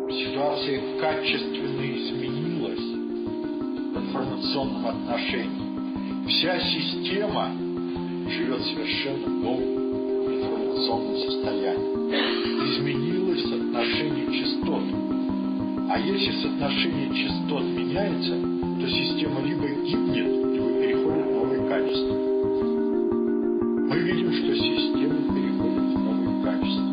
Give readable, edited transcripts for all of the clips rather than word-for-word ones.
Ситуация качественно изменилась в информационном отношении. Вся система живет совершенно новым информационным состоянием. Изменилось соотношение частот. А если соотношение частот меняется, то система либо гибнет, либо переходит в новые качества. Мы видим, что система переходит в новые качества.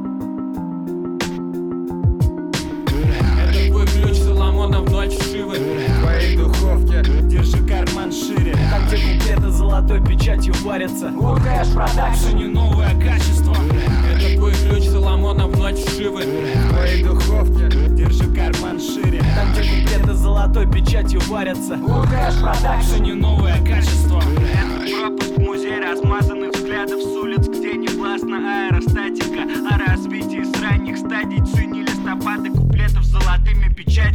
Это твой ключ Соломона в ночь вшивы. В твоей духовке держи карман шире. Там, где куплеты золотой печатью варятся. Кэш продакшн, не новое качество. Это твой ключ Соломона в ночь вшивы. В твоей духовке держи карман шире. Там, где куплеты золотой печатью варятся. Кэш продакшн, не новое качество. Пропуск в музей размазанных взглядов с улиц, где не властна аэростатика. О развитии с ранних стадий цени листопады куплетов с золотыми печатями.